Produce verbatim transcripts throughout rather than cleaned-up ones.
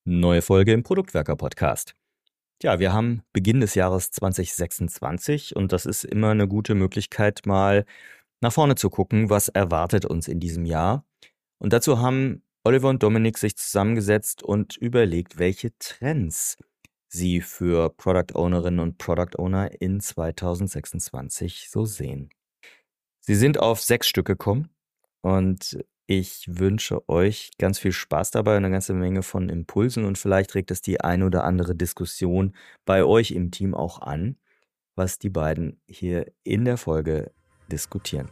Neue Folge im Produktwerker-Podcast. Ja, wir haben Beginn des Jahres zwanzig sechsundzwanzig und das ist immer eine gute Möglichkeit, mal nach vorne zu gucken, was erwartet uns in diesem Jahr. Und dazu haben Oliver und Dominik sich zusammengesetzt und überlegt, welche Trends sie für Product Ownerinnen und Product Owner in zwanzig sechsundzwanzig so sehen. Sie sind auf sechs Stück gekommen und ich wünsche euch ganz viel Spaß dabei und eine ganze Menge von Impulsen und vielleicht regt es die eine oder andere Diskussion bei euch im Team auch an, was die beiden hier in der Folge diskutieren.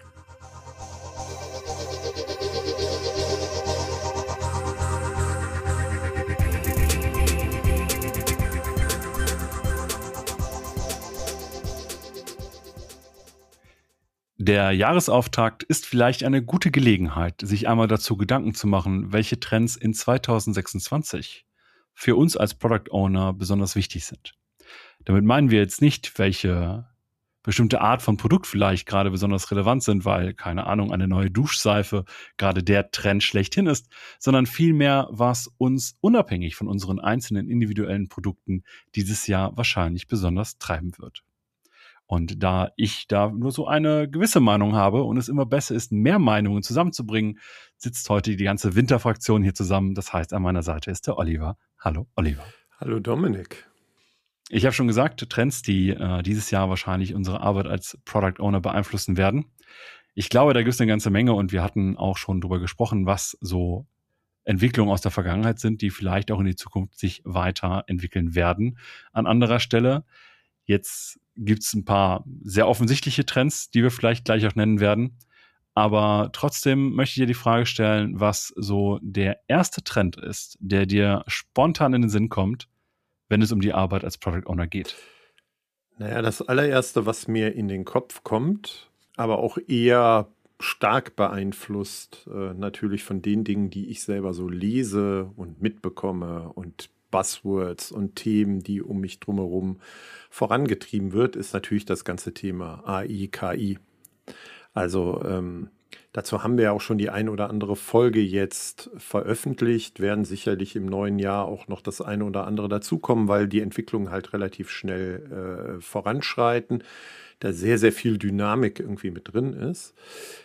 Der Jahresauftakt ist vielleicht eine gute Gelegenheit, sich einmal dazu Gedanken zu machen, welche Trends in zwanzig sechsundzwanzig für uns als Product Owner besonders wichtig sind. Damit meinen wir jetzt nicht, welche bestimmte Art von Produkt vielleicht gerade besonders relevant sind, weil, keine Ahnung, eine neue Duschseife gerade der Trend schlechthin ist, sondern vielmehr, was uns unabhängig von unseren einzelnen individuellen Produkten dieses Jahr wahrscheinlich besonders treiben wird. Und da ich da nur so eine gewisse Meinung habe und es immer besser ist, mehr Meinungen zusammenzubringen, sitzt heute die ganze Winterfraktion hier zusammen. Das heißt, an meiner Seite ist der Oliver. Hallo, Oliver. Hallo, Dominik. Ich habe schon gesagt, Trends, die äh, dieses Jahr wahrscheinlich unsere Arbeit als Product Owner beeinflussen werden. Ich glaube, da gibt es eine ganze Menge und wir hatten auch schon drüber gesprochen, was so Entwicklungen aus der Vergangenheit sind, die vielleicht auch in die Zukunft sich weiterentwickeln werden. An anderer Stelle, jetzt gibt es ein paar sehr offensichtliche Trends, die wir vielleicht gleich auch nennen werden. Aber trotzdem möchte ich dir die Frage stellen, was so der erste Trend ist, der dir spontan in den Sinn kommt, wenn es um die Arbeit als Product Owner geht. Naja, das allererste, was mir in den Kopf kommt, aber auch eher stark beeinflusst, äh, natürlich von den Dingen, die ich selber so lese und mitbekomme und Buzzwords und Themen, die um mich drumherum vorangetrieben wird, ist natürlich das ganze Thema A I, K I. Also ähm, dazu haben wir ja auch schon die ein oder andere Folge jetzt veröffentlicht, werden sicherlich im neuen Jahr auch noch das eine oder andere dazukommen, weil die Entwicklungen halt relativ schnell äh, voranschreiten, da sehr, sehr viel Dynamik irgendwie mit drin ist.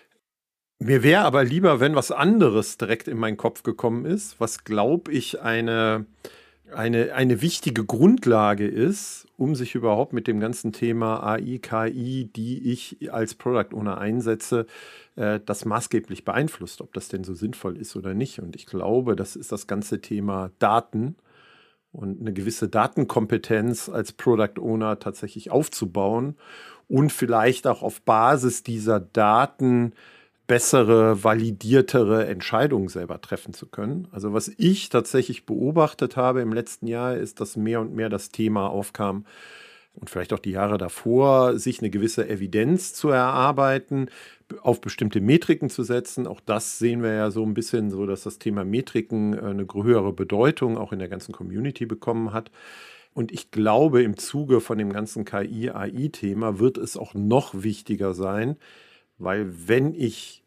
Mir wäre aber lieber, wenn was anderes direkt in meinen Kopf gekommen ist, was, glaube ich, eine Eine, eine wichtige Grundlage ist, um sich überhaupt mit dem ganzen Thema A I, K I, die ich als Product Owner einsetze, äh, das maßgeblich beeinflusst, ob das denn so sinnvoll ist oder nicht. Und ich glaube, das ist das ganze Thema Daten und eine gewisse Datenkompetenz als Product Owner tatsächlich aufzubauen und vielleicht auch auf Basis dieser Daten bessere, validiertere Entscheidungen selber treffen zu können. Also was ich tatsächlich beobachtet habe im letzten Jahr, ist, dass mehr und mehr das Thema aufkam und vielleicht auch die Jahre davor, sich eine gewisse Evidenz zu erarbeiten, auf bestimmte Metriken zu setzen. Auch das sehen wir ja so ein bisschen so, dass das Thema Metriken eine höhere Bedeutung auch in der ganzen Community bekommen hat. Und ich glaube, im Zuge von dem ganzen K I-A I-Thema wird es auch noch wichtiger sein, weil wenn ich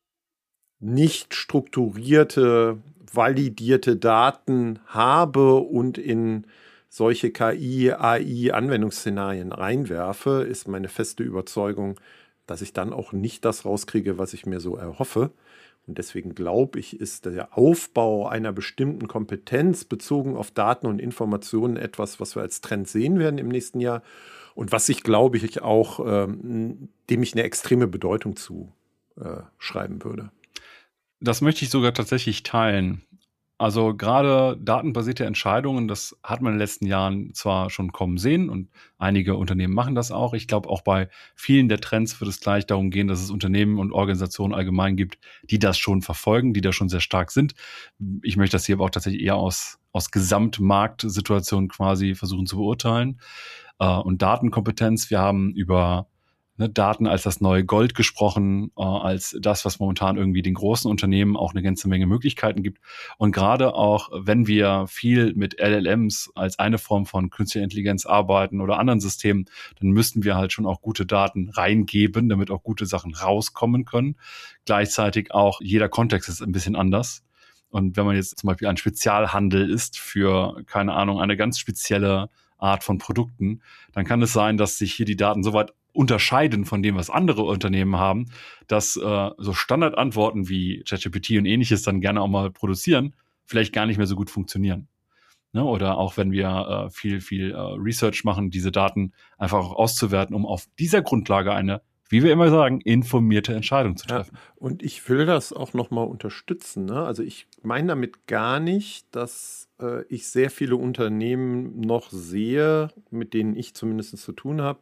nicht strukturierte, validierte Daten habe und in solche K I-A I-Anwendungsszenarien reinwerfe, ist meine feste Überzeugung, dass ich dann auch nicht das rauskriege, was ich mir so erhoffe. Und deswegen glaube ich, ist der Aufbau einer bestimmten Kompetenz bezogen auf Daten und Informationen etwas, was wir als Trend sehen werden im nächsten Jahr. Und was ich, glaube ich, auch, ähm, dem ich eine extreme Bedeutung zu äh, schreiben würde. Das möchte ich sogar tatsächlich teilen. Also gerade datenbasierte Entscheidungen, das hat man in den letzten Jahren zwar schon kommen sehen und einige Unternehmen machen das auch. Ich glaube, auch bei vielen der Trends wird es gleich darum gehen, dass es Unternehmen und Organisationen allgemein gibt, die das schon verfolgen, die da schon sehr stark sind. Ich möchte das hier aber auch tatsächlich eher aus, aus Gesamtmarktsituationen quasi versuchen zu beurteilen. Und Datenkompetenz, wir haben über Ne, Daten als das neue Gold gesprochen, äh, als das, was momentan irgendwie den großen Unternehmen auch eine ganze Menge Möglichkeiten gibt. Und gerade auch, wenn wir viel mit L L Ms als eine Form von künstlicher Intelligenz arbeiten oder anderen Systemen, dann müssten wir halt schon auch gute Daten reingeben, damit auch gute Sachen rauskommen können. Gleichzeitig auch, jeder Kontext ist ein bisschen anders. Und wenn man jetzt zum Beispiel ein Spezialhandel ist für, keine Ahnung, eine ganz spezielle Art von Produkten, dann kann es sein, dass sich hier die Daten so weit unterscheiden von dem, was andere Unternehmen haben, dass äh, so Standardantworten wie ChatGPT und ähnliches dann gerne auch mal produzieren, vielleicht gar nicht mehr so gut funktionieren. Ne? Oder auch wenn wir äh, viel, viel äh, Research machen, diese Daten einfach auch auszuwerten, um auf dieser Grundlage eine, wie wir immer sagen, informierte Entscheidung zu treffen. Ja, und ich will das auch nochmal unterstützen. Ne? Also ich meine damit gar nicht, dass äh, ich sehr viele Unternehmen noch sehe, mit denen ich zumindest zu tun habe,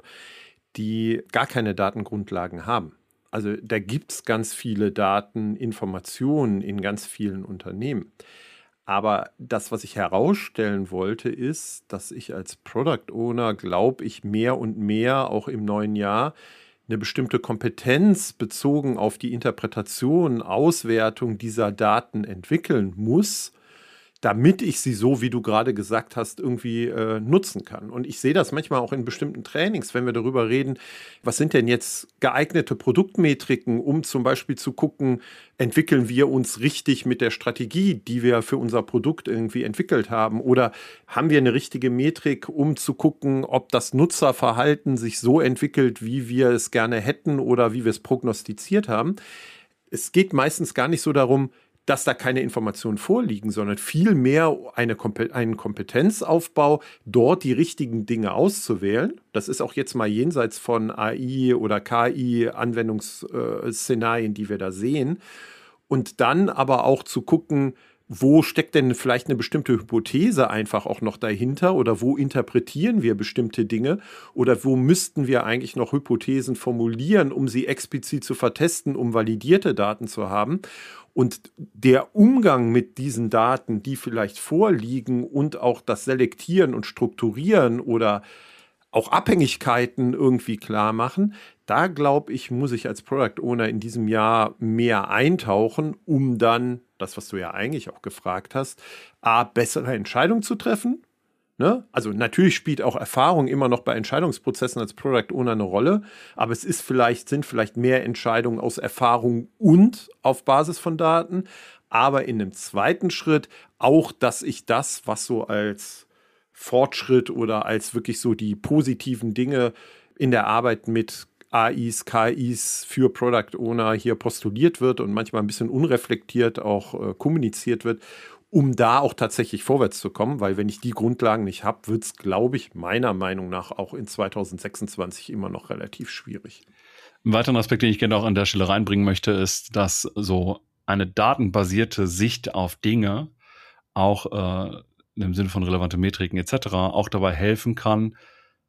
die gar keine Datengrundlagen haben. Also da gibt es ganz viele Daten, Informationen in ganz vielen Unternehmen. Aber das, was ich herausstellen wollte, ist, dass ich als Product Owner, glaube ich, mehr und mehr auch im neuen Jahr eine bestimmte Kompetenz bezogen auf die Interpretation, Auswertung dieser Daten entwickeln muss, damit ich sie so, wie du gerade gesagt hast, irgendwie äh, nutzen kann. Und ich sehe das manchmal auch in bestimmten Trainings, wenn wir darüber reden, was sind denn jetzt geeignete Produktmetriken, um zum Beispiel zu gucken, entwickeln wir uns richtig mit der Strategie, die wir für unser Produkt irgendwie entwickelt haben, oder haben wir eine richtige Metrik, um zu gucken, ob das Nutzerverhalten sich so entwickelt, wie wir es gerne hätten oder wie wir es prognostiziert haben. Es geht meistens gar nicht so darum, dass da keine Informationen vorliegen, sondern vielmehr eine Kompe- einen Kompetenzaufbau, dort die richtigen Dinge auszuwählen. Das ist auch jetzt mal jenseits von A I oder K I-Anwendungsszenarien, die wir da sehen. Und dann aber auch zu gucken, wo steckt denn vielleicht eine bestimmte Hypothese einfach auch noch dahinter oder wo interpretieren wir bestimmte Dinge oder wo müssten wir eigentlich noch Hypothesen formulieren, um sie explizit zu vertesten, um validierte Daten zu haben. Und der Umgang mit diesen Daten, die vielleicht vorliegen und auch das Selektieren und Strukturieren oder auch Abhängigkeiten irgendwie klar machen, da glaube ich, muss ich als Product Owner in diesem Jahr mehr eintauchen, um dann, das was du ja eigentlich auch gefragt hast, a, bessere Entscheidungen zu treffen. Ne? Also natürlich spielt auch Erfahrung immer noch bei Entscheidungsprozessen als Product Owner eine Rolle, aber es ist vielleicht, sind vielleicht mehr Entscheidungen aus Erfahrung und auf Basis von Daten, aber in einem zweiten Schritt auch, dass ich das, was so als Fortschritt oder als wirklich so die positiven Dinge in der Arbeit mit A Is, K Is für Product Owner hier postuliert wird und manchmal ein bisschen unreflektiert auch äh, kommuniziert wird, um da auch tatsächlich vorwärts zu kommen, weil wenn ich die Grundlagen nicht habe, wird es, glaube ich, meiner Meinung nach auch in zwanzig sechsundzwanzig immer noch relativ schwierig. Ein weiterer Aspekt, den ich gerne auch an der Stelle reinbringen möchte, ist, dass so eine datenbasierte Sicht auf Dinge auch äh, im Sinne von relevante Metriken et cetera auch dabei helfen kann,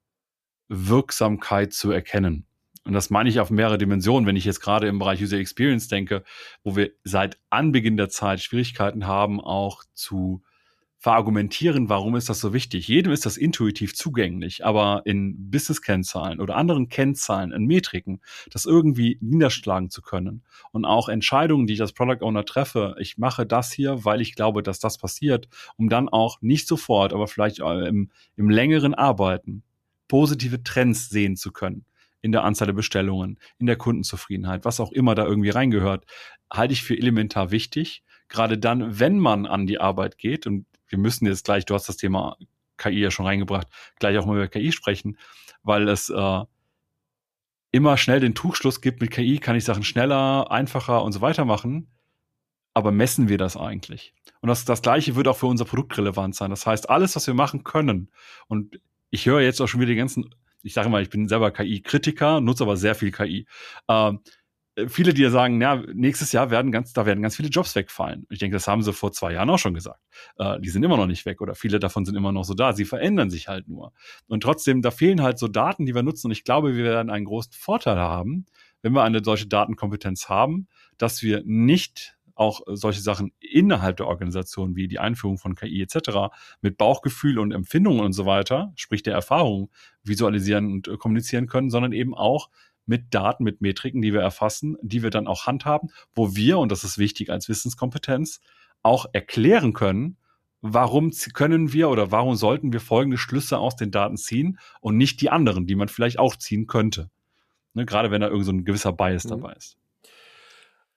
Wirksamkeit zu erkennen. Und das meine ich auf mehrere Dimensionen, wenn ich jetzt gerade im Bereich User Experience denke, wo wir seit Anbeginn der Zeit Schwierigkeiten haben, auch zu verargumentieren, warum ist das so wichtig. Jedem ist das intuitiv zugänglich, aber in Business-Kennzahlen oder anderen Kennzahlen, in Metriken, das irgendwie niederschlagen zu können. Und auch Entscheidungen, die ich als Product Owner treffe, ich mache das hier, weil ich glaube, dass das passiert, um dann auch nicht sofort, aber vielleicht im, im längeren Arbeiten positive Trends sehen zu können. In der Anzahl der Bestellungen, in der Kundenzufriedenheit, was auch immer da irgendwie reingehört, halte ich für elementar wichtig. Gerade dann, wenn man an die Arbeit geht, und wir müssen jetzt gleich, du hast das Thema K I ja schon reingebracht, gleich auch mal über K I sprechen, weil es äh, immer schnell den Trugschluss gibt, mit K I kann ich Sachen schneller, einfacher und so weiter machen. Aber messen wir das eigentlich? Und das, das Gleiche wird auch für unser Produkt relevant sein. Das heißt, alles, was wir machen können, und ich höre jetzt auch schon wieder die ganzen, ich sage mal, ich bin selber K I-Kritiker, nutze aber sehr viel K I. Ähm, viele, die ja sagen, ja, nächstes Jahr werden ganz, da werden ganz viele Jobs wegfallen. Ich denke, das haben sie vor zwei Jahren auch schon gesagt. Äh, die sind immer noch nicht weg oder viele davon sind immer noch so da. Sie verändern sich halt nur. Und trotzdem, da fehlen halt so Daten, die wir nutzen. Und ich glaube, wir werden einen großen Vorteil haben, wenn wir eine solche Datenkompetenz haben, dass wir nicht auch solche Sachen innerhalb der Organisation wie die Einführung von K I et cetera mit Bauchgefühl und Empfindungen und so weiter, sprich der Erfahrung, visualisieren und äh, kommunizieren können, sondern eben auch mit Daten, mit Metriken, die wir erfassen, die wir dann auch handhaben, wo wir, und das ist wichtig als Wissenskompetenz, auch erklären können, warum können wir oder warum sollten wir folgende Schlüsse aus den Daten ziehen und nicht die anderen, die man vielleicht auch ziehen könnte. Ne, gerade wenn da irgend so ein gewisser Bias Mhm. dabei ist.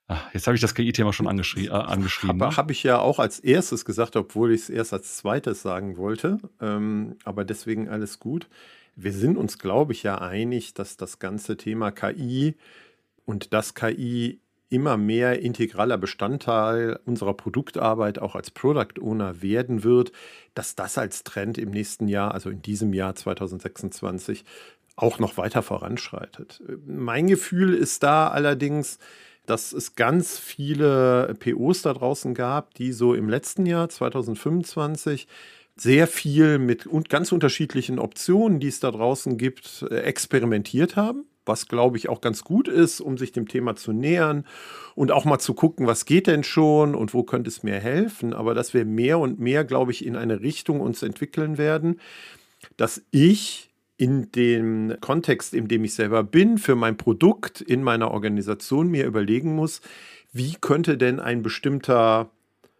Jetzt habe ich das K I-Thema schon angeschrie äh, angeschrieben. Habe Ne? hab ich ja auch als erstes gesagt, obwohl ich es erst als zweites sagen wollte. Ähm, aber deswegen alles gut. Wir sind uns, glaube ich, ja einig, dass das ganze Thema K I und das K I immer mehr integraler Bestandteil unserer Produktarbeit auch als Product Owner werden wird, dass das als Trend im nächsten Jahr, also in diesem Jahr zwanzig sechsundzwanzig, auch noch weiter voranschreitet. Mein Gefühl ist da allerdings, dass es ganz viele P Os da draußen gab, die so im letzten Jahr zwanzig fünfundzwanzig sehr viel mit ganz unterschiedlichen Optionen, die es da draußen gibt, experimentiert haben, was, glaube ich, auch ganz gut ist, um sich dem Thema zu nähern und auch mal zu gucken, was geht denn schon und wo könnte es mir helfen. Aber dass wir mehr und mehr, glaube ich, in eine Richtung uns entwickeln werden, dass ich in dem Kontext, in dem ich selber bin, für mein Produkt in meiner Organisation mir überlegen muss, wie könnte denn ein bestimmter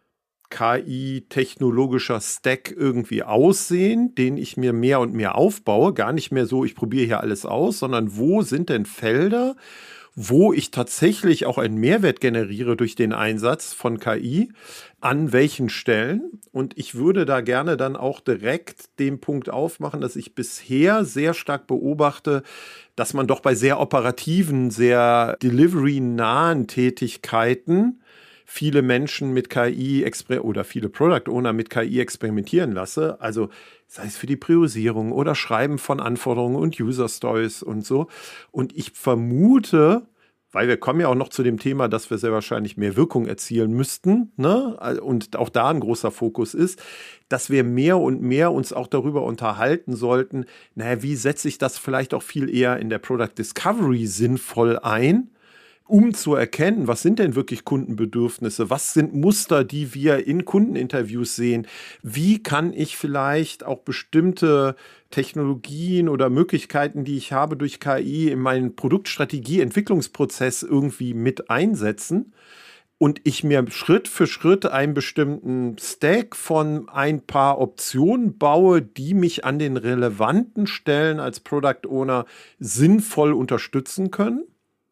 K I-technologischer Stack irgendwie aussehen, den ich mir mehr und mehr aufbaue. Gar nicht mehr so, ich probiere hier alles aus, sondern wo sind denn Felder, wo ich tatsächlich auch einen Mehrwert generiere durch den Einsatz von K I, an welchen Stellen. Und ich würde da gerne dann auch direkt den Punkt aufmachen, dass ich bisher sehr stark beobachte, dass man doch bei sehr operativen, sehr delivery-nahen Tätigkeiten viele Menschen mit K I oder viele Product Owner mit K I experimentieren lasse. Also sei es für die Priorisierung oder Schreiben von Anforderungen und User Stories und so. Und ich vermute, weil wir kommen ja auch noch zu dem Thema, dass wir sehr wahrscheinlich mehr Wirkung erzielen müssten, ne? Und auch da ein großer Fokus ist, dass wir mehr und mehr uns auch darüber unterhalten sollten, naja, wie setze ich das vielleicht auch viel eher in der Product Discovery sinnvoll ein, um zu erkennen, was sind denn wirklich Kundenbedürfnisse, was sind Muster, die wir in Kundeninterviews sehen, wie kann ich vielleicht auch bestimmte Technologien oder Möglichkeiten, die ich habe durch K I in meinen Produktstrategie-Entwicklungsprozess irgendwie mit einsetzen und ich mir Schritt für Schritt einen bestimmten Stack von ein paar Optionen baue, die mich an den relevanten Stellen als Product Owner sinnvoll unterstützen können.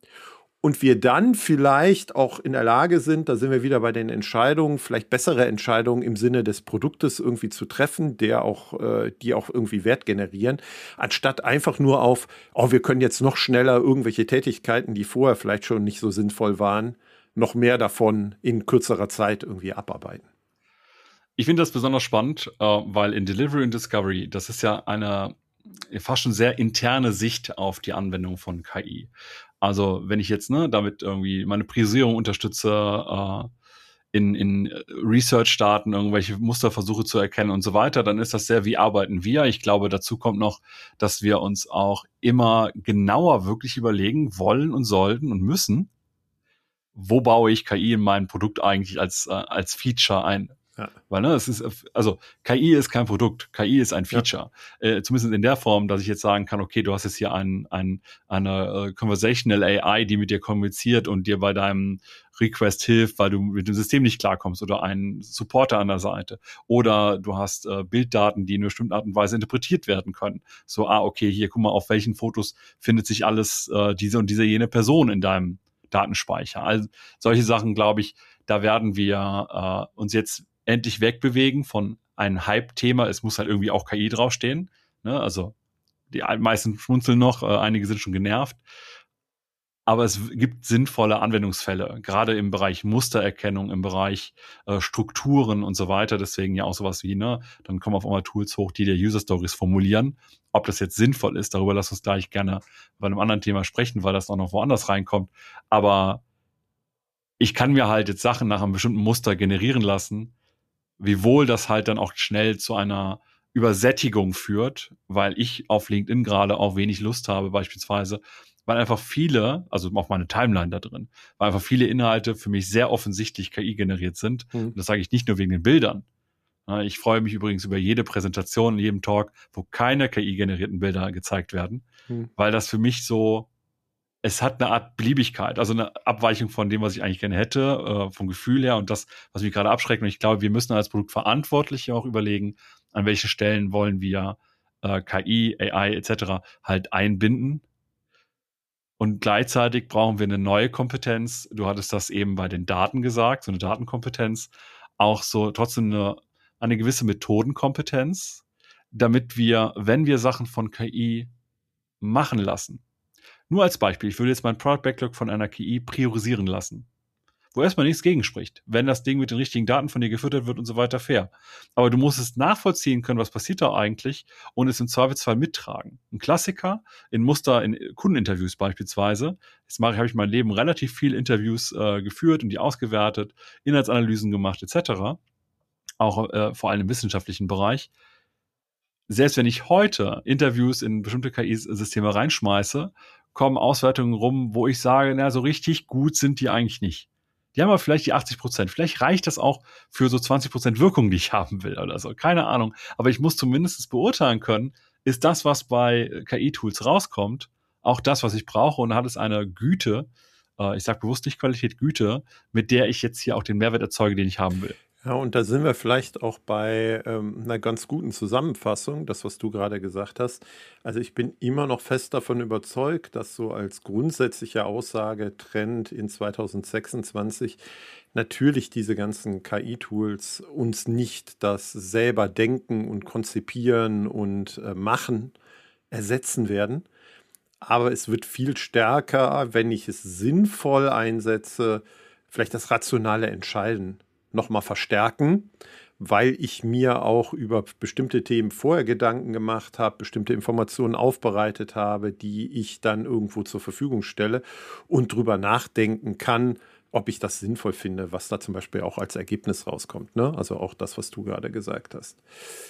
Und wir dann vielleicht auch in der Lage sind, da sind wir wieder bei den Entscheidungen, vielleicht bessere Entscheidungen im Sinne des Produktes irgendwie zu treffen, der auch, äh, die auch irgendwie Wert generieren, anstatt einfach nur auf, oh, wir können jetzt noch schneller irgendwelche Tätigkeiten, die vorher vielleicht schon nicht so sinnvoll waren, noch mehr davon in kürzerer Zeit irgendwie abarbeiten. Ich finde das besonders spannend, äh, weil in Delivery und Discovery, das ist ja eine fast schon sehr interne Sicht auf die Anwendung von K I. Also wenn ich jetzt ne, damit irgendwie meine Priorisierung unterstütze, äh, in, in Research-Daten irgendwelche Musterversuche zu erkennen und so weiter, dann ist das sehr, wie arbeiten wir. Ich glaube, dazu kommt noch, dass wir uns auch immer genauer wirklich überlegen wollen und sollten und müssen, wo baue ich K I in mein Produkt eigentlich als, äh, als Feature ein. Ja. Weil, ne, es ist, also K I ist kein Produkt, K I ist ein Feature. Ja. Äh, zumindest in der Form, dass ich jetzt sagen kann, okay, du hast jetzt hier ein, ein, eine uh, Conversational A I, die mit dir kommuniziert und dir bei deinem Request hilft, weil du mit dem System nicht klarkommst, oder einen Supporter an der Seite. Oder du hast äh, Bilddaten, die in einer bestimmten Art und Weise interpretiert werden können. So, ah, okay, hier, guck mal, auf welchen Fotos findet sich alles äh, diese und diese jene Person in deinem Datenspeicher. Also solche Sachen, glaube ich, da werden wir äh, uns jetzt endlich wegbewegen von einem Hype-Thema. Es muss halt irgendwie auch K I draufstehen. Ne? Also die meisten schmunzeln noch, äh, einige sind schon genervt. Aber es gibt sinnvolle Anwendungsfälle, gerade im Bereich Mustererkennung, im Bereich äh, Strukturen und so weiter. Deswegen ja auch sowas wie, ne, dann kommen auf einmal Tools hoch, die dir User Stories formulieren. Ob das jetzt sinnvoll ist, darüber lass uns gleich gerne bei einem anderen Thema sprechen, weil das auch noch woanders reinkommt. Aber ich kann mir halt jetzt Sachen nach einem bestimmten Muster generieren lassen, wiewohl das halt dann auch schnell zu einer Übersättigung führt, weil ich auf LinkedIn gerade auch wenig Lust habe, beispielsweise, weil einfach viele, also auf meine Timeline da drin, weil einfach viele Inhalte für mich sehr offensichtlich K I generiert sind. Mhm. Und das sage ich nicht nur wegen den Bildern. Ich freue mich übrigens über jede Präsentation, in jedem Talk, wo keine K I-generierten Bilder gezeigt werden, mhm. weil das für mich so, es hat eine Art Beliebigkeit, also eine Abweichung von dem, was ich eigentlich gerne hätte, äh, vom Gefühl her, und das, was mich gerade abschreckt. Und ich glaube, wir müssen als Produktverantwortliche auch überlegen, an welche Stellen wollen wir äh, K I, A I et cetera halt einbinden. Und gleichzeitig brauchen wir eine neue Kompetenz. Du hattest das eben bei den Daten gesagt, so eine Datenkompetenz. Auch so trotzdem eine, eine gewisse Methodenkompetenz, damit wir, wenn wir Sachen von K I machen lassen. Nur als Beispiel, ich würde jetzt meinen Product Backlog von einer K I priorisieren lassen, wo erstmal nichts gegen spricht, wenn das Ding mit den richtigen Daten von dir gefüttert wird und so weiter, fair. Aber du musst es nachvollziehen können, was passiert da eigentlich und es im Zweifelsfall mittragen. Ein Klassiker in Muster, in Kundeninterviews beispielsweise. Jetzt mache ich, habe ich mein Leben relativ viel Interviews äh, geführt und die ausgewertet, Inhaltsanalysen gemacht et cetera. Auch äh, vor allem im wissenschaftlichen Bereich. Selbst wenn ich heute Interviews in bestimmte K I-Systeme reinschmeiße, kommen Auswertungen rum, wo ich sage, na, so richtig gut sind die eigentlich nicht. Die haben aber vielleicht die achtzig Prozent. Vielleicht reicht das auch für so zwanzig Prozent Wirkung, die ich haben will oder so. Keine Ahnung. Aber ich muss zumindest beurteilen können, ist das, was bei K I-Tools rauskommt, auch das, was ich brauche, und hat es eine Güte, äh, ich sage bewusst nicht Qualität, Güte, mit der ich jetzt hier auch den Mehrwert erzeuge, den ich haben will. Ja, und da sind wir vielleicht auch bei ähm, einer ganz guten Zusammenfassung, das, was du gerade gesagt hast. Also ich bin immer noch fest davon überzeugt, dass so als grundsätzliche Aussage Trend in zwanzig sechsundzwanzig natürlich diese ganzen K I-Tools uns nicht das selber Denken und Konzipieren und äh, Machen ersetzen werden. Aber es wird viel stärker, wenn ich es sinnvoll einsetze, vielleicht das rationale Entscheiden nochmal verstärken, weil ich mir auch über bestimmte Themen vorher Gedanken gemacht habe, bestimmte Informationen aufbereitet habe, die ich dann irgendwo zur Verfügung stelle und drüber nachdenken kann, ob ich das sinnvoll finde, was da zum Beispiel auch als Ergebnis rauskommt, ne? Also auch das, was du gerade gesagt hast.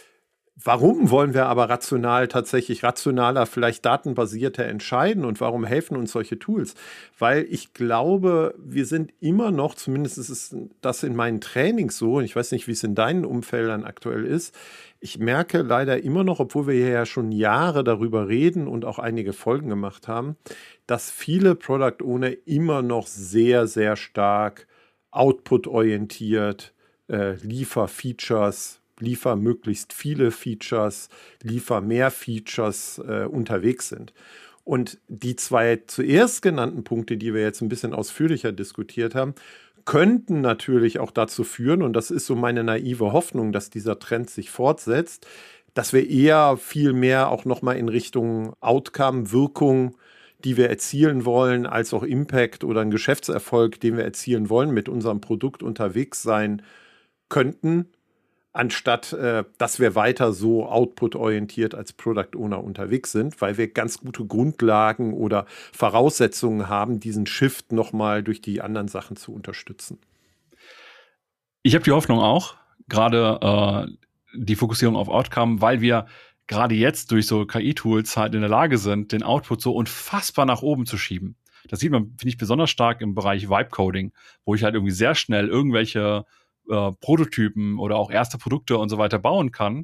Warum wollen wir aber rational tatsächlich rationaler, vielleicht datenbasierter entscheiden und warum helfen uns solche Tools? Weil ich glaube, wir sind immer noch, zumindest ist das in meinen Trainings so, und ich weiß nicht, wie es in deinen Umfeldern aktuell ist, ich merke leider immer noch, obwohl wir hier ja schon Jahre darüber reden und auch einige Folgen gemacht haben, dass viele Product Owner immer noch sehr, sehr stark output-orientiert, äh, Liefer-Features, liefer möglichst viele Features, liefer mehr Features äh, unterwegs sind. Und die zwei zuerst genannten Punkte, die wir jetzt ein bisschen ausführlicher diskutiert haben, könnten natürlich auch dazu führen, und das ist so meine naive Hoffnung, dass dieser Trend sich fortsetzt, dass wir eher viel mehr auch nochmal in Richtung Outcome, Wirkung, die wir erzielen wollen, als auch Impact oder einen Geschäftserfolg, den wir erzielen wollen, mit unserem Produkt unterwegs sein könnten, anstatt äh, dass wir weiter so output-orientiert als Product Owner unterwegs sind, weil wir ganz gute Grundlagen oder Voraussetzungen haben, diesen Shift nochmal durch die anderen Sachen zu unterstützen. Ich habe die Hoffnung auch, gerade äh, die Fokussierung auf Outcome, weil wir gerade jetzt durch so K I-Tools halt in der Lage sind, den Output so unfassbar nach oben zu schieben. Das sieht man, finde ich, besonders stark im Bereich Vibe-Coding, wo ich halt irgendwie sehr schnell irgendwelche Äh, Prototypen oder auch erste Produkte und so weiter bauen kann.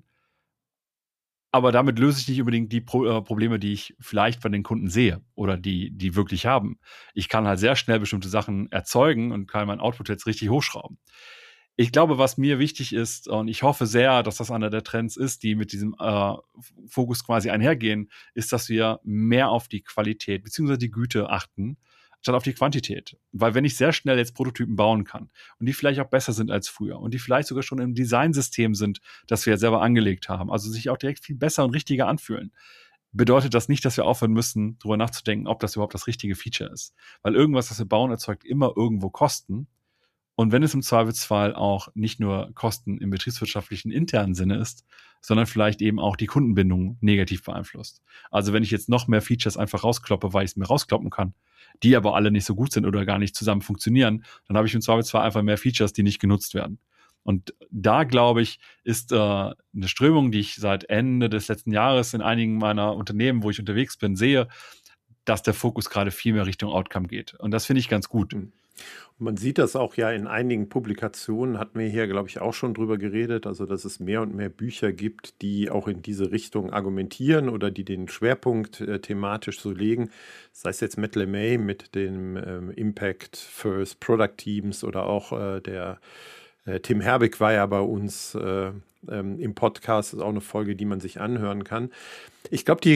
Aber damit löse ich nicht unbedingt die Pro- äh, Probleme, die ich vielleicht bei den Kunden sehe oder die die wirklich haben. Ich kann halt sehr schnell bestimmte Sachen erzeugen und kann meinen Output jetzt richtig hochschrauben. Ich glaube, was mir wichtig ist, und ich hoffe sehr, dass das einer der Trends ist, die mit diesem äh, Fokus quasi einhergehen, ist, dass wir mehr auf die Qualität bzw. die Güte achten, statt auf die Quantität. Weil wenn ich sehr schnell jetzt Prototypen bauen kann und die vielleicht auch besser sind als früher und die vielleicht sogar schon im Designsystem sind, das wir jetzt selber angelegt haben, also sich auch direkt viel besser und richtiger anfühlen, bedeutet das nicht, dass wir aufhören müssen, darüber nachzudenken, ob das überhaupt das richtige Feature ist. Weil irgendwas, das wir bauen, erzeugt immer irgendwo Kosten. Und wenn es im Zweifelsfall auch nicht nur Kosten im betriebswirtschaftlichen internen Sinne ist, sondern vielleicht eben auch die Kundenbindung negativ beeinflusst. Also wenn ich jetzt noch mehr Features einfach rauskloppe, weil ich es mir rauskloppen kann, die aber alle nicht so gut sind oder gar nicht zusammen funktionieren, dann habe ich im Zweifelsfall einfach mehr Features, die nicht genutzt werden. Und da, glaube ich, ist äh, eine Strömung, die ich seit Ende des letzten Jahres in einigen meiner Unternehmen, wo ich unterwegs bin, sehe, dass der Fokus gerade viel mehr Richtung Outcome geht. Und das finde ich ganz gut. Und man sieht das auch ja in einigen Publikationen, hatten wir hier, glaube ich, auch schon drüber geredet, also dass es mehr und mehr Bücher gibt, die auch in diese Richtung argumentieren oder die den Schwerpunkt äh, thematisch so legen. Sei es jetzt Matt LeMay mit dem ähm, Impact First Product Teams oder auch äh, der äh, Tim Herbig war ja bei uns äh, ähm, im Podcast, das ist auch eine Folge, die man sich anhören kann. Ich glaube, die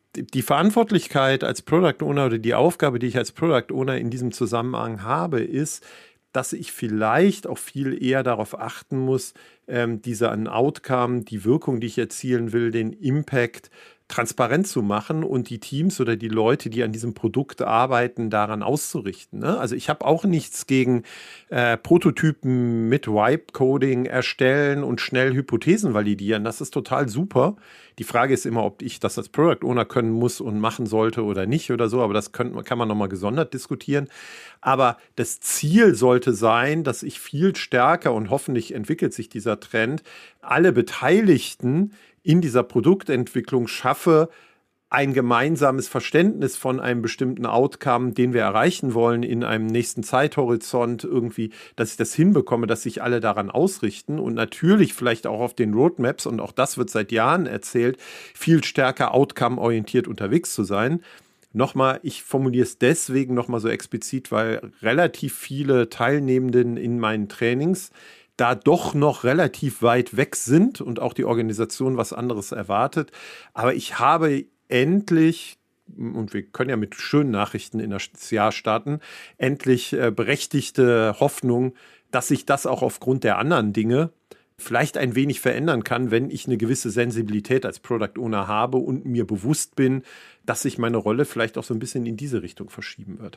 die Verantwortlichkeit als Product Owner oder die Aufgabe, die ich als Product Owner in diesem Zusammenhang habe, ist, dass ich vielleicht auch viel eher darauf achten muss, ähm, diese ein Outcome, die Wirkung, die ich erzielen will, den Impact transparent zu machen und die Teams oder die Leute, die an diesem Produkt arbeiten, daran auszurichten. Ne? Also ich habe auch nichts gegen äh, Prototypen mit Vibe-Coding erstellen und schnell Hypothesen validieren. Das ist total super. Die Frage ist immer, ob ich das als Product Owner können muss und machen sollte oder nicht oder so. Aber das können, kann man nochmal gesondert diskutieren. Aber das Ziel sollte sein, dass ich viel stärker, und hoffentlich entwickelt sich dieser Trend, alle Beteiligten in dieser Produktentwicklung schaffe, ein gemeinsames Verständnis von einem bestimmten Outcome, den wir erreichen wollen, in einem nächsten Zeithorizont irgendwie, dass ich das hinbekomme, dass sich alle daran ausrichten und natürlich vielleicht auch auf den Roadmaps, und auch das wird seit Jahren erzählt, viel stärker outcome-orientiert unterwegs zu sein. Nochmal, ich formuliere es deswegen nochmal so explizit, weil relativ viele Teilnehmenden in meinen Trainings da doch noch relativ weit weg sind und auch die Organisation was anderes erwartet. Aber ich habe endlich, und wir können ja mit schönen Nachrichten in das Jahr starten, endlich äh, berechtigte Hoffnung, dass sich das auch aufgrund der anderen Dinge vielleicht ein wenig verändern kann, wenn ich eine gewisse Sensibilität als Product Owner habe und mir bewusst bin, dass sich meine Rolle vielleicht auch so ein bisschen in diese Richtung verschieben wird.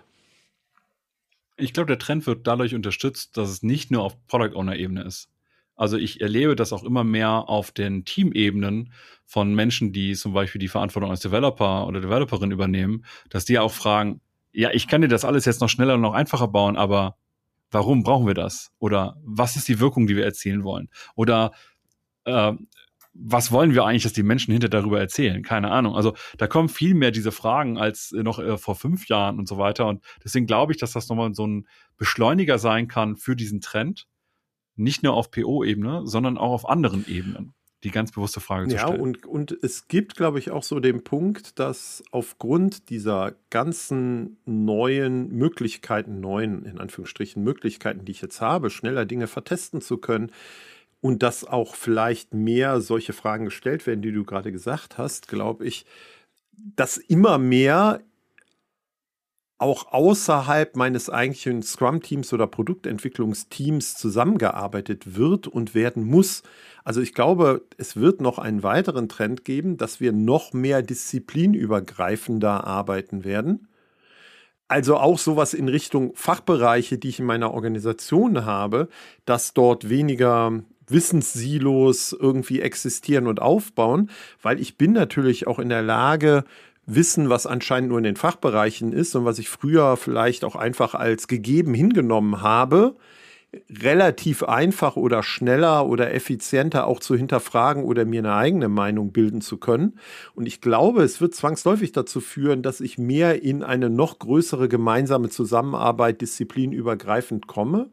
Ich glaube, der Trend wird dadurch unterstützt, dass es nicht nur auf Product-Owner-Ebene ist. Also ich erlebe das auch immer mehr auf den Teamebenen von Menschen, die zum Beispiel die Verantwortung als Developer oder Developerin übernehmen, dass die auch fragen, ja, ich kann dir das alles jetzt noch schneller und noch einfacher bauen, aber warum brauchen wir das? Oder was ist die Wirkung, die wir erzielen wollen? Oder äh, was wollen wir eigentlich, dass die Menschen hinter darüber erzählen? Keine Ahnung. Also da kommen viel mehr diese Fragen als noch äh, vor fünf Jahren und so weiter. Und deswegen glaube ich, dass das nochmal so ein Beschleuniger sein kann für diesen Trend. Nicht nur auf P O-Ebene, sondern auch auf anderen Ebenen. Die ganz bewusste Frage zu stellen. Ja, und, und es gibt, glaube ich, auch so den Punkt, dass aufgrund dieser ganzen neuen Möglichkeiten, neuen, in Anführungsstrichen, Möglichkeiten, die ich jetzt habe, schneller Dinge vertesten zu können, und dass auch vielleicht mehr solche Fragen gestellt werden, die du gerade gesagt hast, glaube ich, dass immer mehr auch außerhalb meines eigentlichen Scrum-Teams oder Produktentwicklungsteams zusammengearbeitet wird und werden muss. Also ich glaube, es wird noch einen weiteren Trend geben, dass wir noch mehr disziplinübergreifender arbeiten werden. Also auch sowas in Richtung Fachbereiche, die ich in meiner Organisation habe, dass dort weniger Wissenssilos irgendwie existieren und aufbauen, weil ich bin natürlich auch in der Lage, Wissen, was anscheinend nur in den Fachbereichen ist und was ich früher vielleicht auch einfach als gegeben hingenommen habe, relativ einfach oder schneller oder effizienter auch zu hinterfragen oder mir eine eigene Meinung bilden zu können. Und ich glaube, es wird zwangsläufig dazu führen, dass ich mehr in eine noch größere gemeinsame Zusammenarbeit disziplinübergreifend komme.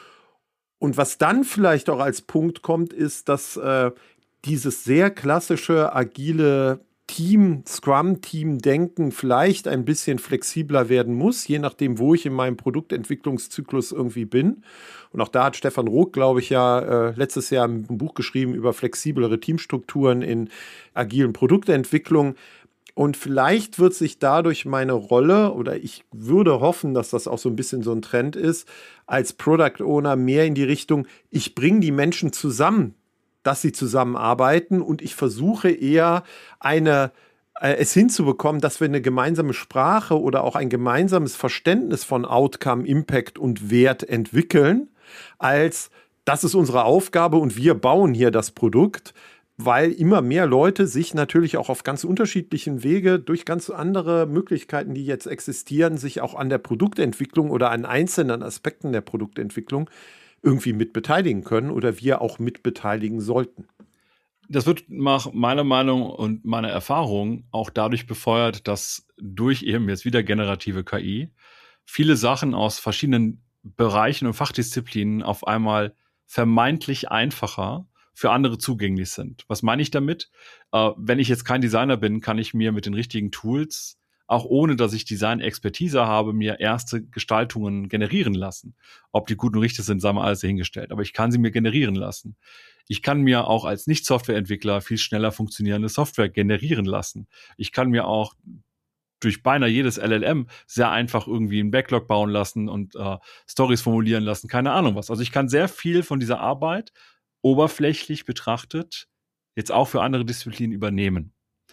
Und was dann vielleicht auch als Punkt kommt, ist, dass äh, dieses sehr klassische, agile Team, Scrum-Team-Denken vielleicht ein bisschen flexibler werden muss, je nachdem, wo ich in meinem Produktentwicklungszyklus irgendwie bin. Und auch da hat Stefan Rook, glaube ich, ja äh, letztes Jahr ein Buch geschrieben über flexiblere Teamstrukturen in agilen Produktentwicklung. Und vielleicht wird sich dadurch meine Rolle, oder ich würde hoffen, dass das auch so ein bisschen so ein Trend ist, als Product Owner mehr in die Richtung, ich bringe die Menschen zusammen, dass sie zusammenarbeiten, und ich versuche eher eine, äh, es hinzubekommen, dass wir eine gemeinsame Sprache oder auch ein gemeinsames Verständnis von Outcome, Impact und Wert entwickeln, als das ist unsere Aufgabe und wir bauen hier das Produkt, weil immer mehr Leute sich natürlich auch auf ganz unterschiedlichen Wege durch ganz andere Möglichkeiten, die jetzt existieren, sich auch an der Produktentwicklung oder an einzelnen Aspekten der Produktentwicklung irgendwie mit beteiligen können oder wir auch mit beteiligen sollten. Das wird nach meiner Meinung und meiner Erfahrung auch dadurch befeuert, dass durch eben jetzt wieder generative K I viele Sachen aus verschiedenen Bereichen und Fachdisziplinen auf einmal vermeintlich einfacher für andere zugänglich sind. Was meine ich damit? Äh, wenn ich jetzt kein Designer bin, kann ich mir mit den richtigen Tools, auch ohne dass ich Design-Expertise habe, mir erste Gestaltungen generieren lassen. Ob die gut und richtig sind, sagen wir alles dahingestellt. Aber ich kann sie mir generieren lassen. Ich kann mir auch als Nicht-Softwareentwickler viel schneller funktionierende Software generieren lassen. Ich kann mir auch durch beinahe jedes L L M sehr einfach irgendwie einen Backlog bauen lassen und äh, Stories formulieren lassen, keine Ahnung was. Also ich kann sehr viel von dieser Arbeit oberflächlich betrachtet jetzt auch für andere Disziplinen übernehmen.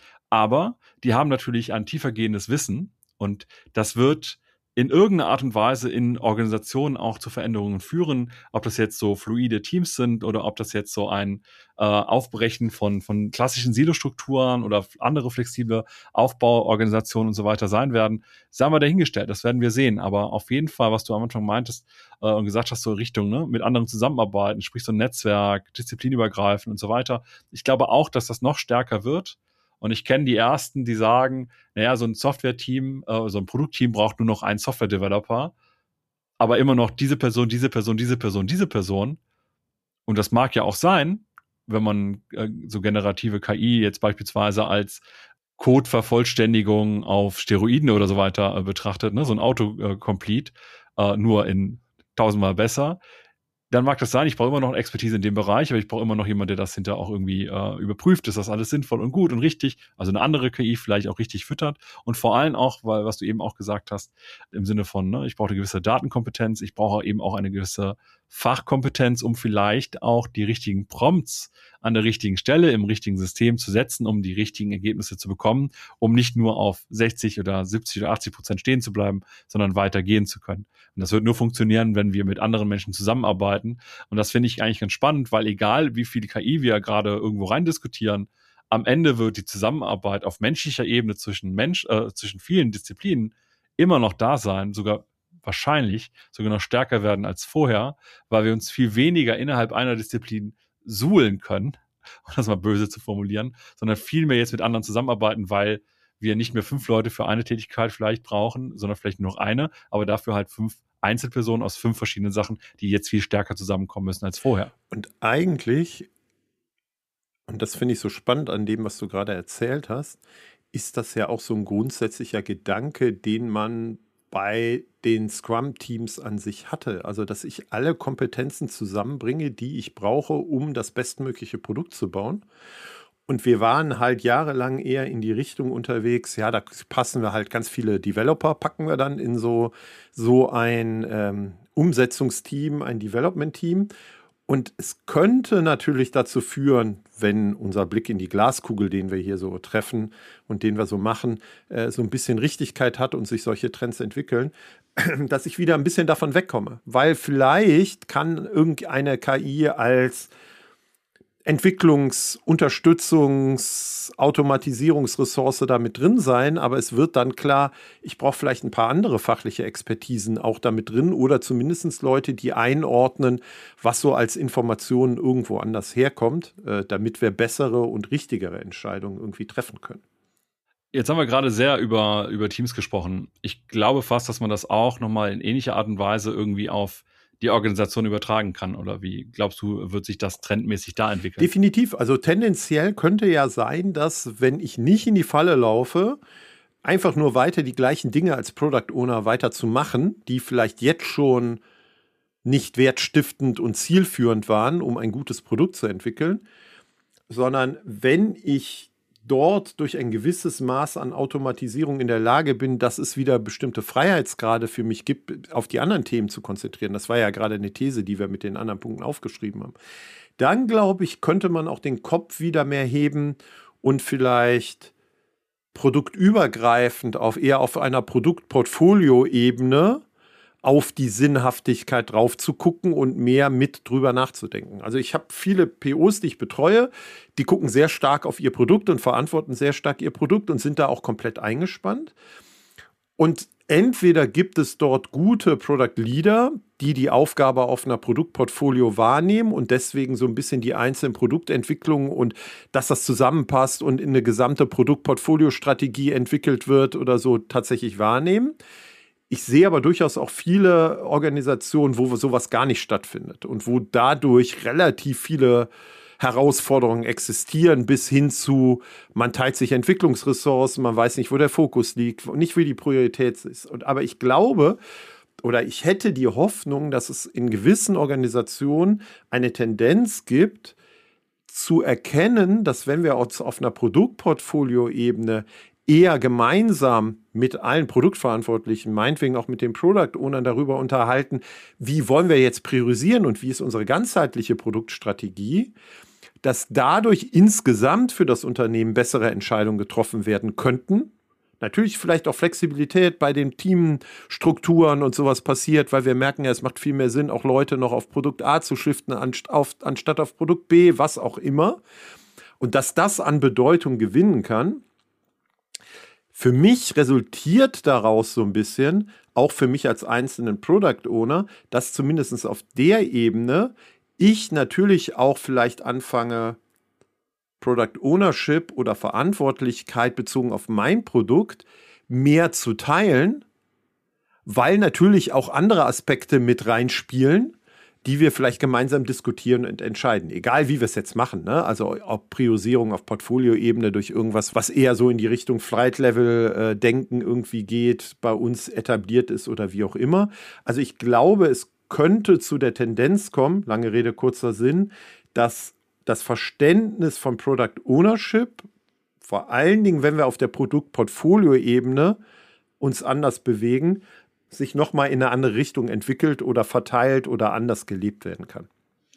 Aber die haben natürlich ein tiefergehendes Wissen und das wird in irgendeiner Art und Weise in Organisationen auch zu Veränderungen führen, ob das jetzt so fluide Teams sind oder ob das jetzt so ein äh, Aufbrechen von, von klassischen Silostrukturen oder andere flexible Aufbauorganisationen und so weiter sein werden, sagen wir dahingestellt, das werden wir sehen. Aber auf jeden Fall, was du am Anfang meintest äh, und gesagt hast, so Richtung, ne, mit anderen zusammenarbeiten, sprich so ein Netzwerk, disziplinübergreifend und so weiter. Ich glaube auch, dass das noch stärker wird. Und ich kenne die Ersten, die sagen, naja, so ein Software-Team, äh, so ein Produktteam braucht nur noch einen Software-Developer, aber immer noch diese Person, diese Person, diese Person, diese Person. Und das mag ja auch sein, wenn man äh, so generative K I jetzt beispielsweise als Code-Vervollständigung auf Steroiden oder so weiter äh, betrachtet, ne? So ein Autocomplete, äh, nur in tausendmal besser. Dann mag das sein, ich brauche immer noch Expertise in dem Bereich, aber ich brauche immer noch jemanden, der das hinter auch irgendwie äh, überprüft, ist das alles sinnvoll und gut und richtig, also eine andere K I vielleicht auch richtig füttert und vor allem auch, weil was du eben auch gesagt hast, im Sinne von, ne, ich brauche eine gewisse Datenkompetenz, ich brauche eben auch eine gewisse Fachkompetenz, um vielleicht auch die richtigen Prompts an der richtigen Stelle im richtigen System zu setzen, um die richtigen Ergebnisse zu bekommen, um nicht nur auf sechzig oder siebzig oder achtzig Prozent stehen zu bleiben, sondern weitergehen zu können. Und das wird nur funktionieren, wenn wir mit anderen Menschen zusammenarbeiten. Und das finde ich eigentlich ganz spannend, weil egal, wie viel K I wir gerade irgendwo rein diskutieren, am Ende wird die Zusammenarbeit auf menschlicher Ebene zwischen Mensch, äh, zwischen vielen Disziplinen immer noch da sein, sogar wahrscheinlich sogar noch stärker werden als vorher, weil wir uns viel weniger innerhalb einer Disziplin suhlen können, um das mal böse zu formulieren, sondern viel mehr jetzt mit anderen zusammenarbeiten, weil wir nicht mehr fünf Leute für eine Tätigkeit vielleicht brauchen, sondern vielleicht nur noch eine, aber dafür halt fünf Einzelpersonen aus fünf verschiedenen Sachen, die jetzt viel stärker zusammenkommen müssen als vorher. Und eigentlich, und das finde ich so spannend an dem, was du gerade erzählt hast, ist das ja auch so ein grundsätzlicher Gedanke, den man bei den Scrum-Teams an sich hatte. Also, dass ich alle Kompetenzen zusammenbringe, die ich brauche, um das bestmögliche Produkt zu bauen. Und wir waren halt jahrelang eher in die Richtung unterwegs, ja, da passen wir halt ganz viele Developer, packen wir dann in so, so ein ähm, Umsetzungsteam, ein Development-Team. Und es könnte natürlich dazu führen, wenn unser Blick in die Glaskugel, den wir hier so treffen und den wir so machen, äh, so ein bisschen Richtigkeit hat und sich solche Trends entwickeln, dass ich wieder ein bisschen davon wegkomme. Weil vielleicht kann irgendeine K I als Entwicklungs-, Unterstützungs-, Automatisierungsressource da mit drin sein, aber es wird dann klar, ich brauche vielleicht ein paar andere fachliche Expertisen auch da mit drin oder zumindest Leute, die einordnen, was so als Informationen irgendwo anders herkommt, äh, damit wir bessere und richtigere Entscheidungen irgendwie treffen können. Jetzt haben wir gerade sehr über, über Teams gesprochen. Ich glaube fast, dass man das auch nochmal in ähnlicher Art und Weise irgendwie auf die Organisation übertragen kann? Oder wie glaubst du, wird sich das trendmäßig da entwickeln? Definitiv. Also tendenziell könnte ja sein, dass, wenn ich nicht in die Falle laufe, einfach nur weiter die gleichen Dinge als Product Owner weiter zu machen, die vielleicht jetzt schon nicht wertstiftend und zielführend waren, um ein gutes Produkt zu entwickeln, sondern wenn ich dort durch ein gewisses Maß an Automatisierung in der Lage bin, dass es wieder bestimmte Freiheitsgrade für mich gibt, auf die anderen Themen zu konzentrieren. Das war ja gerade eine These, die wir mit den anderen Punkten aufgeschrieben haben. Dann, glaube ich, könnte man auch den Kopf wieder mehr heben und vielleicht produktübergreifend auf eher auf einer Produktportfolio-Ebene auf die Sinnhaftigkeit drauf zu gucken und mehr mit drüber nachzudenken. Also ich habe viele P Os, die ich betreue, die gucken sehr stark auf ihr Produkt und verantworten sehr stark ihr Produkt und sind da auch komplett eingespannt. Und entweder gibt es dort gute Product Leader, die die Aufgabe auf einer Produktportfolio wahrnehmen und deswegen so ein bisschen die einzelnen Produktentwicklungen und dass das zusammenpasst und in eine gesamte Produktportfolio-Strategie entwickelt wird oder so tatsächlich wahrnehmen. Ich sehe aber durchaus auch viele Organisationen, wo sowas gar nicht stattfindet und wo dadurch relativ viele Herausforderungen existieren, bis hin zu, man teilt sich Entwicklungsressourcen, man weiß nicht, wo der Fokus liegt, nicht wie die Priorität ist. Und, aber ich glaube, oder ich hätte die Hoffnung, dass es in gewissen Organisationen eine Tendenz gibt, zu erkennen, dass wenn wir uns auf einer Produktportfolio-Ebene eher gemeinsam mit allen Produktverantwortlichen, meinetwegen auch mit den Product Ownern darüber unterhalten, wie wollen wir jetzt priorisieren und wie ist unsere ganzheitliche Produktstrategie, dass dadurch insgesamt für das Unternehmen bessere Entscheidungen getroffen werden könnten. Natürlich vielleicht auch Flexibilität bei den Teamstrukturen und sowas passiert, weil wir merken ja, es macht viel mehr Sinn, auch Leute noch auf Produkt A zu shiften, anstatt auf Produkt B, was auch immer. Und dass das an Bedeutung gewinnen kann. Für mich resultiert daraus so ein bisschen, auch für mich als einzelnen Product Owner, dass zumindest auf der Ebene ich natürlich auch vielleicht anfange, Product Ownership oder Verantwortlichkeit bezogen auf mein Produkt mehr zu teilen, weil natürlich auch andere Aspekte mit reinspielen, die wir vielleicht gemeinsam diskutieren und entscheiden. Egal, wie wir es jetzt machen, ne? Also ob Priorisierung auf Portfolioebene durch irgendwas, was eher so in die Richtung Flight-Level-Denken irgendwie geht, bei uns etabliert ist oder wie auch immer. Also ich glaube, es könnte zu der Tendenz kommen, lange Rede, kurzer Sinn, dass das Verständnis von Product Ownership, vor allen Dingen, wenn wir auf der Produktportfolio-Ebene uns anders bewegen, sich nochmal in eine andere Richtung entwickelt oder verteilt oder anders gelebt werden kann.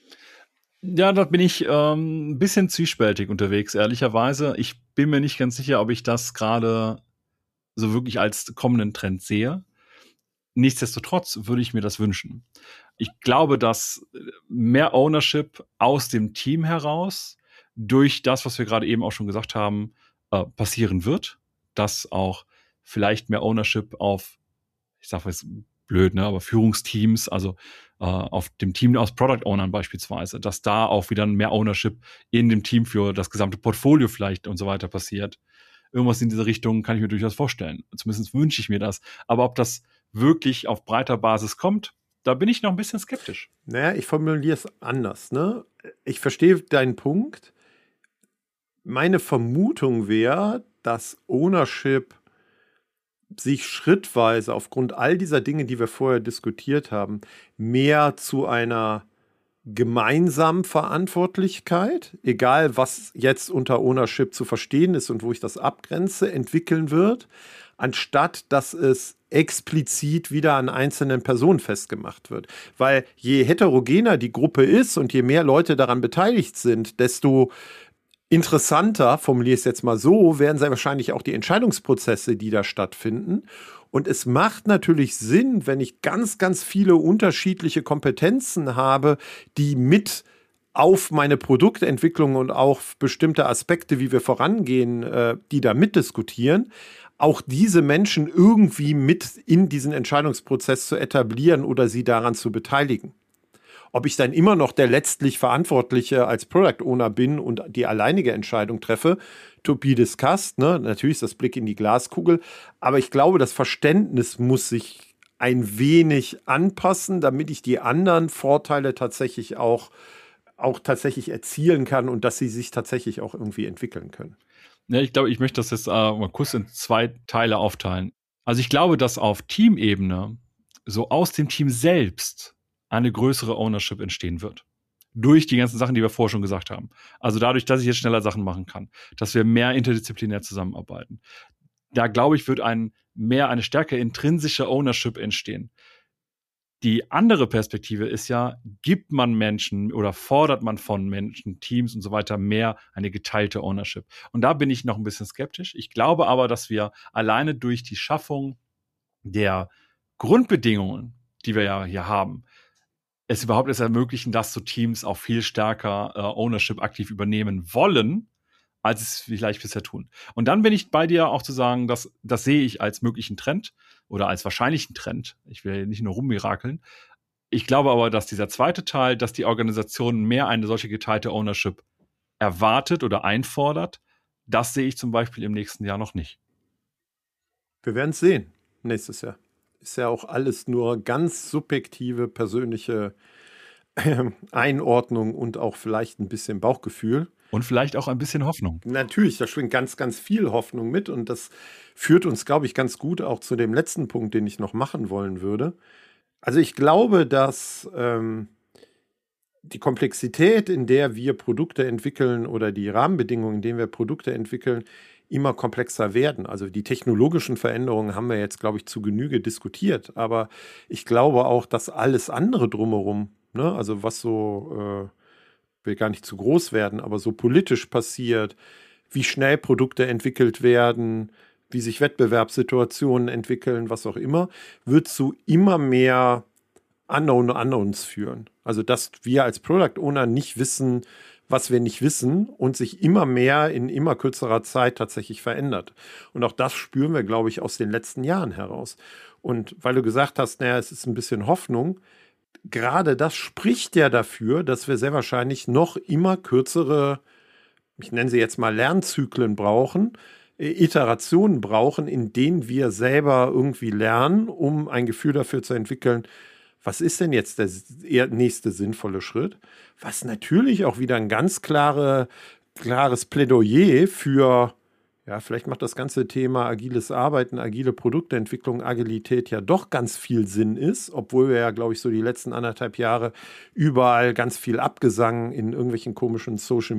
Ja, da bin ich ähm, ein bisschen zwiespältig unterwegs, ehrlicherweise. Ich bin mir nicht ganz sicher, ob ich das gerade so wirklich als kommenden Trend sehe. Nichtsdestotrotz würde ich mir das wünschen. Ich glaube, dass mehr Ownership aus dem Team heraus durch das, was wir gerade eben auch schon gesagt haben, äh, passieren wird. Dass auch vielleicht mehr Ownership auf, ich sage jetzt blöd, ne, aber Führungsteams, also äh, auf dem Team aus Product Ownern beispielsweise, dass da auch wieder mehr Ownership in dem Team für das gesamte Portfolio vielleicht und so weiter passiert. Irgendwas in diese Richtung kann ich mir durchaus vorstellen. Zumindest wünsche ich mir das. Aber ob das wirklich auf breiter Basis kommt, da bin ich noch ein bisschen skeptisch. Naja, ich formuliere es anders, ne? Ich verstehe deinen Punkt. Meine Vermutung wäre, dass Ownership sich schrittweise aufgrund all dieser Dinge, die wir vorher diskutiert haben, mehr zu einer gemeinsamen Verantwortlichkeit, egal was jetzt unter Ownership zu verstehen ist und wo ich das abgrenze, entwickeln wird, anstatt dass es explizit wieder an einzelnen Personen festgemacht wird. Weil je heterogener die Gruppe ist und je mehr Leute daran beteiligt sind, desto interessanter, formuliere ich es jetzt mal so, werden sehr wahrscheinlich auch die Entscheidungsprozesse, die da stattfinden. Und es macht natürlich Sinn, wenn ich ganz, ganz viele unterschiedliche Kompetenzen habe, die mit auf meine Produktentwicklung und auch bestimmte Aspekte, wie wir vorangehen, äh, die da mitdiskutieren, auch diese Menschen irgendwie mit in diesen Entscheidungsprozess zu etablieren oder sie daran zu beteiligen. Ob ich dann immer noch der letztlich Verantwortliche als Product Owner bin und die alleinige Entscheidung treffe, to be discussed, ne? Natürlich ist das Blick in die Glaskugel, aber ich glaube, das Verständnis muss sich ein wenig anpassen, damit ich die anderen Vorteile tatsächlich auch, auch tatsächlich erzielen kann und dass sie sich tatsächlich auch irgendwie entwickeln können. Ja, ich glaube, ich möchte das jetzt äh, mal kurz in zwei Teile aufteilen. Also ich glaube, dass auf Teamebene so aus dem Team selbst eine größere Ownership entstehen wird. Durch die ganzen Sachen, die wir vorher schon gesagt haben. Also dadurch, dass ich jetzt schneller Sachen machen kann, dass wir mehr interdisziplinär zusammenarbeiten. Da, glaube ich, wird ein mehr eine stärkere intrinsische Ownership entstehen. Die andere Perspektive ist ja, gibt man Menschen oder fordert man von Menschen, Teams und so weiter mehr eine geteilte Ownership? Und da bin ich noch ein bisschen skeptisch. Ich glaube aber, dass wir alleine durch die Schaffung der Grundbedingungen, die wir ja hier haben, es überhaupt erst ermöglichen, dass so Teams auch viel stärker äh, Ownership aktiv übernehmen wollen, als es vielleicht bisher tun. Und dann bin ich bei dir auch zu sagen, dass das sehe ich als möglichen Trend oder als wahrscheinlichen Trend. Ich will nicht nur rummirakeln. Ich glaube aber, dass dieser zweite Teil, dass die Organisation mehr eine solche geteilte Ownership erwartet oder einfordert, das sehe ich zum Beispiel im nächsten Jahr noch nicht. Wir werden es sehen nächstes Jahr. Ist ja auch alles nur ganz subjektive, persönliche Einordnung und auch vielleicht ein bisschen Bauchgefühl. Und vielleicht auch ein bisschen Hoffnung. Natürlich, da schwingt ganz, ganz viel Hoffnung mit und das führt uns, glaube ich, ganz gut auch zu dem letzten Punkt, den ich noch machen wollen würde. Also ich glaube, dass ähm, die Komplexität, in der wir Produkte entwickeln oder die Rahmenbedingungen, in denen wir Produkte entwickeln, immer komplexer werden. Also die technologischen Veränderungen haben wir jetzt, glaube ich, zu Genüge diskutiert. Aber ich glaube auch, dass alles andere drumherum, ne, also was so, äh, will gar nicht zu groß werden, aber so politisch passiert, wie schnell Produkte entwickelt werden, wie sich Wettbewerbssituationen entwickeln, was auch immer, wird zu immer mehr Unknown Unknowns führen. Also dass wir als Product Owner nicht wissen, was wir nicht wissen und sich immer mehr in immer kürzerer Zeit tatsächlich verändert. Und auch das spüren wir, glaube ich, aus den letzten Jahren heraus. Und weil du gesagt hast, naja, es ist ein bisschen Hoffnung, gerade das spricht ja dafür, dass wir sehr wahrscheinlich noch immer kürzere, ich nenne sie jetzt mal Lernzyklen brauchen, Iterationen brauchen, in denen wir selber irgendwie lernen, um ein Gefühl dafür zu entwickeln, was ist denn jetzt der nächste sinnvolle Schritt? Was natürlich auch wieder ein ganz klare, klares Plädoyer für, ja, vielleicht macht das ganze Thema agiles Arbeiten, agile Produktentwicklung, Agilität ja doch ganz viel Sinn ist, obwohl wir ja, glaube ich, so die letzten anderthalb Jahre überall ganz viel Abgesang in irgendwelchen komischen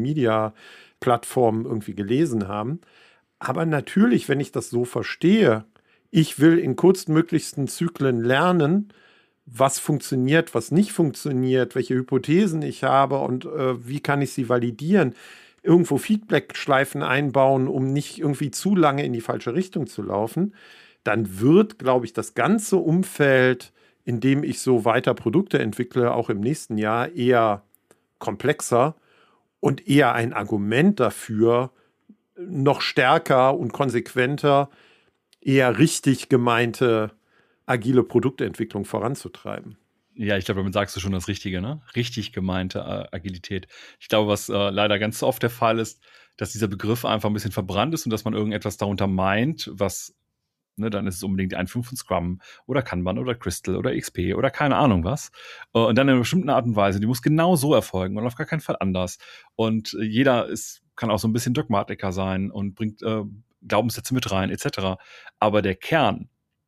Social-Media-Plattformen irgendwie gelesen haben. Aber natürlich, wenn ich das so verstehe, ich will in kurzmöglichsten Zyklen lernen, was funktioniert, was nicht funktioniert, welche Hypothesen ich habe und äh, wie kann ich sie validieren, irgendwo Feedback-Schleifen einbauen, um nicht irgendwie zu lange in die falsche Richtung zu laufen, dann wird, glaube ich, das ganze Umfeld, in dem ich so weiter Produkte entwickle, auch im nächsten Jahr eher komplexer und eher ein Argument dafür, noch stärker und konsequenter, eher richtig gemeinte agile Produktentwicklung voranzutreiben. Ja, ich glaube, damit sagst du schon das Richtige, ne? Richtig gemeinte äh, Agilität. Ich glaube, was äh, leider ganz oft der Fall ist, dass dieser Begriff einfach ein bisschen verbrannt ist und dass man irgendetwas darunter meint, was, ne, dann ist es unbedingt die Einführung von Scrum oder Kanban oder Crystal oder X P oder keine Ahnung was. Äh, und dann in einer bestimmten Art und Weise, die muss genau so erfolgen und auf gar keinen Fall anders. Und äh, jeder ist, kann auch so ein bisschen Dogmatiker sein und bringt äh, Glaubenssätze mit rein, et cetera. Aber der Kern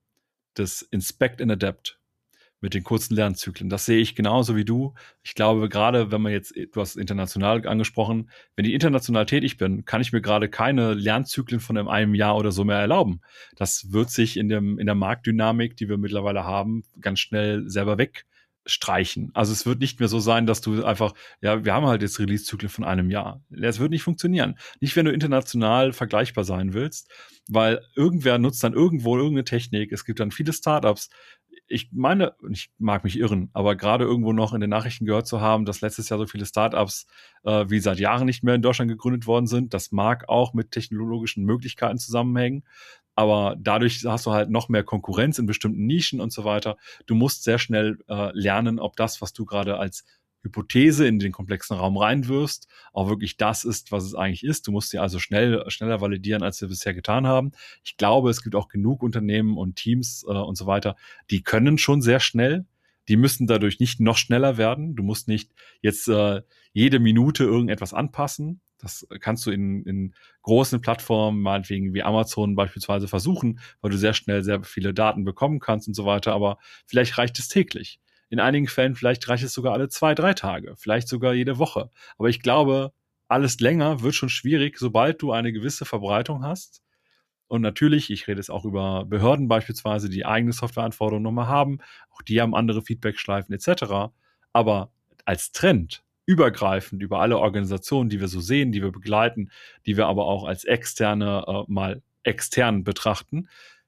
des Inspect and Adapt mit den kurzen Lernzyklen, das sehe ich genauso wie du. Ich glaube, gerade wenn man jetzt, du hast international angesprochen, wenn ich international tätig bin, kann ich mir gerade keine Lernzyklen von einem Jahr oder so mehr erlauben. Das wird sich in dem, in der Marktdynamik, die wir mittlerweile haben, ganz schnell selber wegstreichen. Also es wird nicht mehr so sein, dass du einfach, ja, wir haben halt jetzt Release-Zyklen von einem Jahr. Das wird nicht funktionieren. Nicht, wenn du international vergleichbar sein willst, weil irgendwer nutzt dann irgendwo irgendeine Technik. Es gibt dann viele Startups. Ich meine, ich mag mich irren, aber gerade irgendwo noch in den Nachrichten gehört zu haben, dass letztes Jahr so viele Startups äh, wie seit Jahren nicht mehr in Deutschland gegründet worden sind. Das mag auch mit technologischen Möglichkeiten zusammenhängen. Aber dadurch hast du halt noch mehr Konkurrenz in bestimmten Nischen und so weiter. Du musst sehr schnell äh, lernen, ob das, was du gerade als Hypothese in den komplexen Raum reinwirfst, auch wirklich das ist, was es eigentlich ist. Du musst sie also schnell, schneller validieren, als wir bisher getan haben. Ich glaube, es gibt auch genug Unternehmen und Teams äh, und so weiter, die können schon sehr schnell. Die müssen dadurch nicht noch schneller werden. Du musst nicht jetzt äh, jede Minute irgendetwas anpassen. Das kannst du in, in großen Plattformen, meinetwegen wie Amazon beispielsweise, versuchen, weil du sehr schnell sehr viele Daten bekommen kannst und so weiter. Aber vielleicht reicht es täglich. In einigen Fällen vielleicht reicht es sogar alle zwei, drei Tage, vielleicht sogar jede Woche. Aber ich glaube, alles länger wird schon schwierig, sobald du eine gewisse Verbreitung hast. Und natürlich, ich rede jetzt auch über Behörden beispielsweise, die eigene Softwareanforderungen nochmal haben. Auch die haben andere Feedbackschleifen et cetera. Aber als Trend, übergreifend über alle Organisationen, die wir so sehen, die wir begleiten, die wir aber auch als externe äh, mal extern betrachten,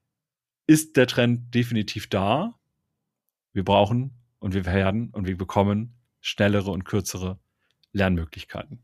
ist der Trend definitiv da. Wir brauchen und wir werden und wir bekommen schnellere und kürzere Lernmöglichkeiten.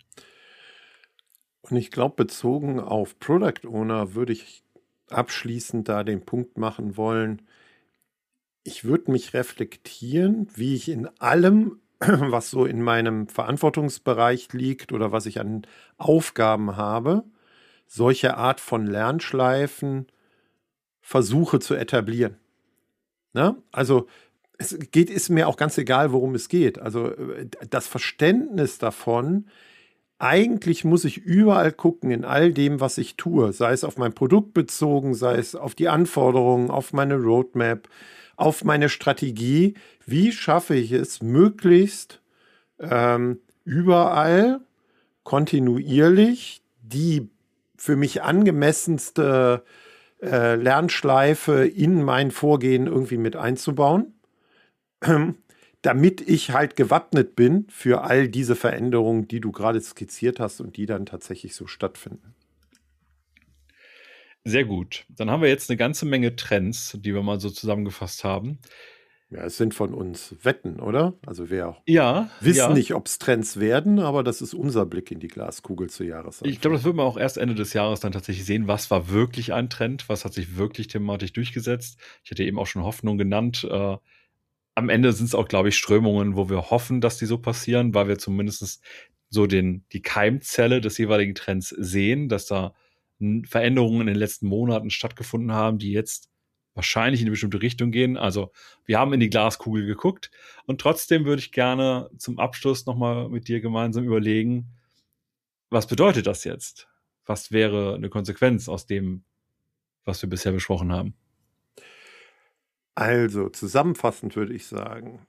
Und ich glaube, bezogen auf Product Owner würde ich abschließend da den Punkt machen wollen, ich würde mich reflektieren, wie ich in allem, was so in meinem Verantwortungsbereich liegt oder was ich an Aufgaben habe, solche Art von Lernschleifen versuche zu etablieren. Ne? Also es geht, ist mir auch ganz egal, worum es geht. Also das Verständnis davon, eigentlich muss ich überall gucken, in all dem, was ich tue, sei es auf mein Produkt bezogen, sei es auf die Anforderungen, auf meine Roadmap, auf meine Strategie. Wie schaffe ich es, möglichst ähm, überall kontinuierlich die für mich angemessenste äh, Lernschleife in mein Vorgehen irgendwie mit einzubauen, ähm, damit ich halt gewappnet bin für all diese Veränderungen, die du gerade skizziert hast und die dann tatsächlich so stattfinden. Sehr gut. Dann haben wir jetzt eine ganze Menge Trends, die wir mal so zusammengefasst haben. Ja, es sind von uns Wetten, oder? Also wir Ja, wissen ja. nicht, ob es Trends werden, aber das ist unser Blick in die Glaskugel zu Jahresanfang. Ich glaube, das wird man auch erst Ende des Jahres dann tatsächlich sehen, was war wirklich ein Trend, was hat sich wirklich thematisch durchgesetzt. Ich hatte eben auch schon Hoffnung genannt. Äh, am Ende sind es auch, glaube ich, Strömungen, wo wir hoffen, dass die so passieren, weil wir zumindest so den, die Keimzelle des jeweiligen Trends sehen, dass da Veränderungen in den letzten Monaten stattgefunden haben, die jetzt wahrscheinlich in eine bestimmte Richtung gehen. Also wir haben in die Glaskugel geguckt und trotzdem würde ich gerne zum Abschluss nochmal mit dir gemeinsam überlegen, was bedeutet das jetzt? Was wäre eine Konsequenz aus dem, was wir bisher besprochen haben? Also zusammenfassend würde ich sagen,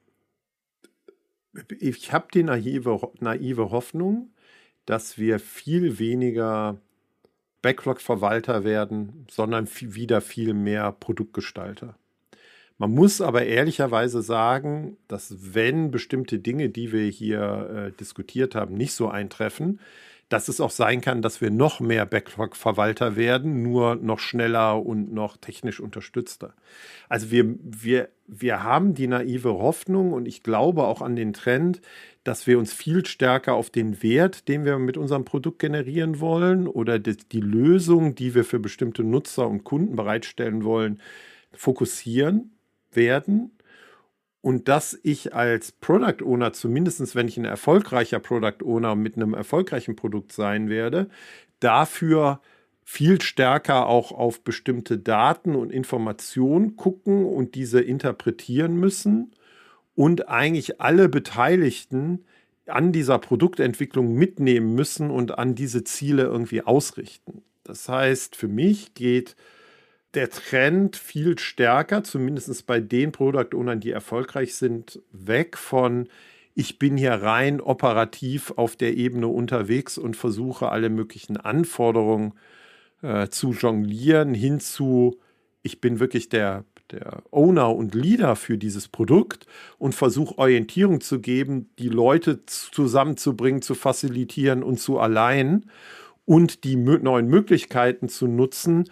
ich habe die naive, naive Hoffnung, dass wir viel weniger Backlog-Verwalter werden, sondern viel, wieder viel mehr Produktgestalter. Man muss aber ehrlicherweise sagen, dass wenn bestimmte Dinge, die wir hier äh, diskutiert haben, nicht so eintreffen, dass es auch sein kann, dass wir noch mehr Backlog-Verwalter werden, nur noch schneller und noch technisch unterstützter. Also wir, wir, wir haben die naive Hoffnung und ich glaube auch an den Trend, dass wir uns viel stärker auf den Wert, den wir mit unserem Produkt generieren wollen oder die, die Lösung, die wir für bestimmte Nutzer und Kunden bereitstellen wollen, fokussieren werden. Und dass ich als Product Owner, zumindest wenn ich ein erfolgreicher Product Owner mit einem erfolgreichen Produkt sein werde, dafür viel stärker auch auf bestimmte Daten und Informationen gucken und diese interpretieren müssen und eigentlich alle Beteiligten an dieser Produktentwicklung mitnehmen müssen und an diese Ziele irgendwie ausrichten. Das heißt, für mich geht der Trend viel stärker, zumindest bei den Product Ownern, die erfolgreich sind, weg von ich bin hier rein operativ auf der Ebene unterwegs und versuche alle möglichen Anforderungen äh, zu jonglieren, hin zu ich bin wirklich der, der Owner und Leader für dieses Produkt und versuche Orientierung zu geben, die Leute zusammenzubringen, zu facilitieren und zu alignen und die neuen Möglichkeiten zu nutzen,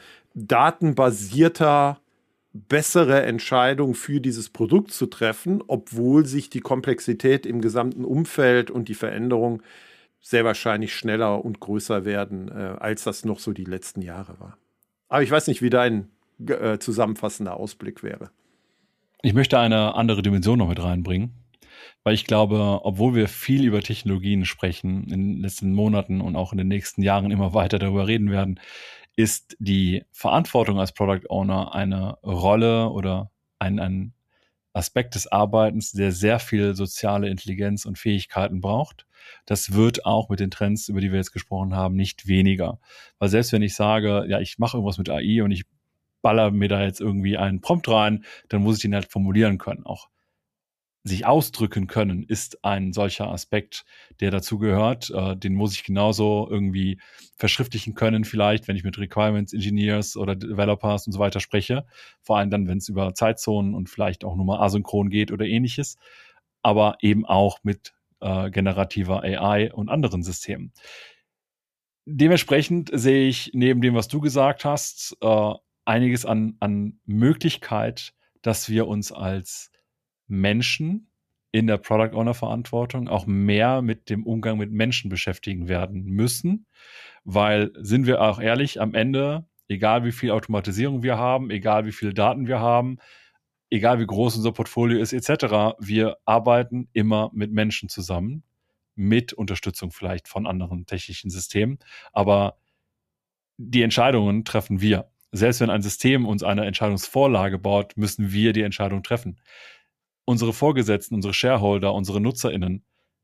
datenbasierter, bessere Entscheidungen für dieses Produkt zu treffen, obwohl sich die Komplexität im gesamten Umfeld und die Veränderung sehr wahrscheinlich schneller und größer werden, äh, als das noch so die letzten Jahre war. Aber ich weiß nicht, wie dein äh, zusammenfassender Ausblick wäre. Ich möchte eine andere Dimension noch mit reinbringen, weil ich glaube, obwohl wir viel über Technologien sprechen in den letzten Monaten und auch in den nächsten Jahren immer weiter darüber reden werden, ist die Verantwortung als Product Owner eine Rolle oder ein, ein Aspekt des Arbeitens, der sehr viel soziale Intelligenz und Fähigkeiten braucht. Das wird auch mit den Trends, über die wir jetzt gesprochen haben, nicht weniger. Weil selbst wenn ich sage, ja, ich mache irgendwas mit A I und ich baller mir da jetzt irgendwie einen Prompt rein, dann muss ich den halt formulieren können. Auch sich ausdrücken können, ist ein solcher Aspekt, der dazu gehört. Äh, den muss ich genauso irgendwie verschriftlichen können, vielleicht, wenn ich mit Requirements Engineers oder Developers und so weiter spreche. Vor allem dann, wenn es über Zeitzonen und vielleicht auch nur mal asynchron geht oder ähnliches. Aber eben auch mit äh, generativer A I und anderen Systemen. Dementsprechend sehe ich neben dem, was du gesagt hast, äh, einiges an, an Möglichkeit, dass wir uns als Menschen in der Product Owner Verantwortung auch mehr mit dem Umgang mit Menschen beschäftigen werden müssen, weil, sind wir auch ehrlich, am Ende, egal wie viel Automatisierung wir haben, egal wie viele Daten wir haben, egal wie groß unser Portfolio ist et cetera, wir arbeiten immer mit Menschen zusammen, mit Unterstützung vielleicht von anderen technischen Systemen, aber die Entscheidungen treffen wir. Selbst wenn ein System uns eine Entscheidungsvorlage baut, müssen wir die Entscheidung treffen. Unsere Vorgesetzten, unsere Shareholder, unsere NutzerInnen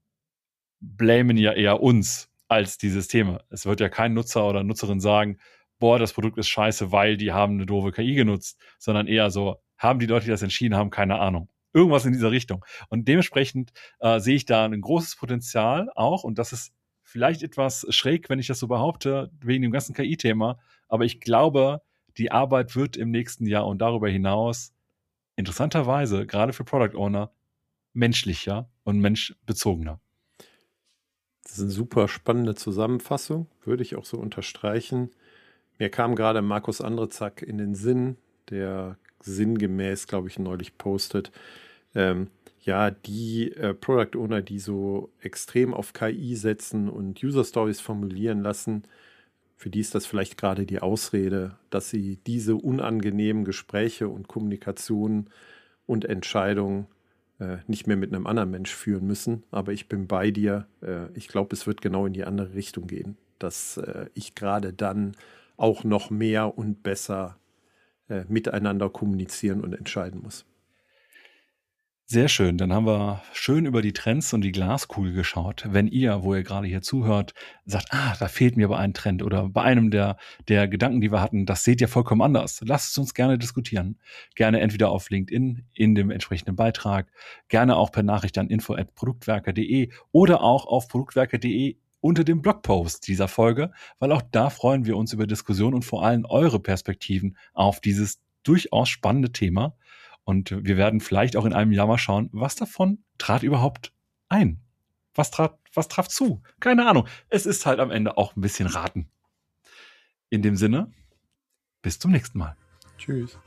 blamen ja eher uns als die Systeme. Es wird ja kein Nutzer oder Nutzerin sagen, boah, das Produkt ist scheiße, weil die haben eine doofe K I genutzt, sondern eher so, haben die Leute, die das entschieden haben, keine Ahnung. irgendwas in dieser Richtung. Und dementsprechend äh, sehe ich da ein großes Potenzial auch, und das ist vielleicht etwas schräg, wenn ich das so behaupte, wegen dem ganzen K I-Thema, aber ich glaube, die Arbeit wird im nächsten Jahr und darüber hinaus interessanterweise, gerade für Product Owner, menschlicher und menschbezogener. Das ist eine super spannende Zusammenfassung, würde ich auch so unterstreichen. Mir kam gerade Markus Andrezak in den Sinn, der sinngemäß, glaube ich, neulich postet, ähm, ja, die äh, Product Owner, die so extrem auf K I setzen und User Stories formulieren lassen, für die ist das vielleicht gerade die Ausrede, dass sie diese unangenehmen Gespräche und Kommunikation und Entscheidungen äh, nicht mehr mit einem anderen Mensch führen müssen. Aber ich bin bei dir. Äh, ich glaube, es wird genau in die andere Richtung gehen, dass äh, ich gerade dann auch noch mehr und besser äh, miteinander kommunizieren und entscheiden muss. Sehr schön, dann haben wir schön über die Trends und die Glaskugel geschaut. Wenn ihr, wo ihr gerade hier zuhört, sagt, ah, da fehlt mir aber ein Trend oder bei einem der, der Gedanken, die wir hatten, das seht ihr vollkommen anders. Lasst es uns gerne diskutieren. Gerne entweder auf LinkedIn in dem entsprechenden Beitrag, gerne auch per Nachricht an info at produktwerker punkt de oder auch auf produktwerker punkt de unter dem Blogpost dieser Folge, weil auch da freuen wir uns über Diskussionen und vor allem eure Perspektiven auf dieses durchaus spannende Thema. Und wir werden vielleicht auch in einem Jahr mal schauen, was davon trat überhaupt ein? Was trat, was traf zu? Keine Ahnung. Es ist halt am Ende auch ein bisschen raten. In dem Sinne, bis zum nächsten Mal. Tschüss.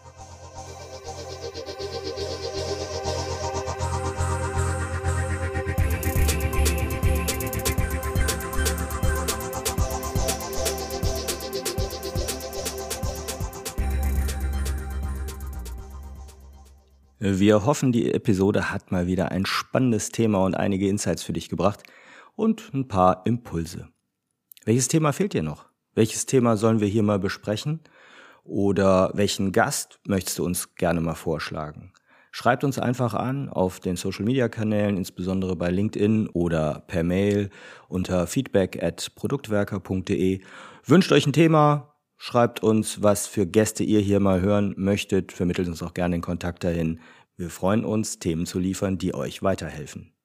Wir hoffen, die Episode hat mal wieder ein spannendes Thema und einige Insights für dich gebracht und ein paar Impulse. Welches Thema fehlt dir noch? Welches Thema sollen wir hier mal besprechen? Oder welchen Gast möchtest du uns gerne mal vorschlagen? Schreibt uns einfach an auf den Social-Media-Kanälen, insbesondere bei LinkedIn oder per Mail unter feedback at produktwerker punkt de. Wünscht euch ein Thema, schreibt uns, was für Gäste ihr hier mal hören möchtet, vermittelt uns auch gerne den Kontakt dahin. Wir freuen uns, Themen zu liefern, die euch weiterhelfen.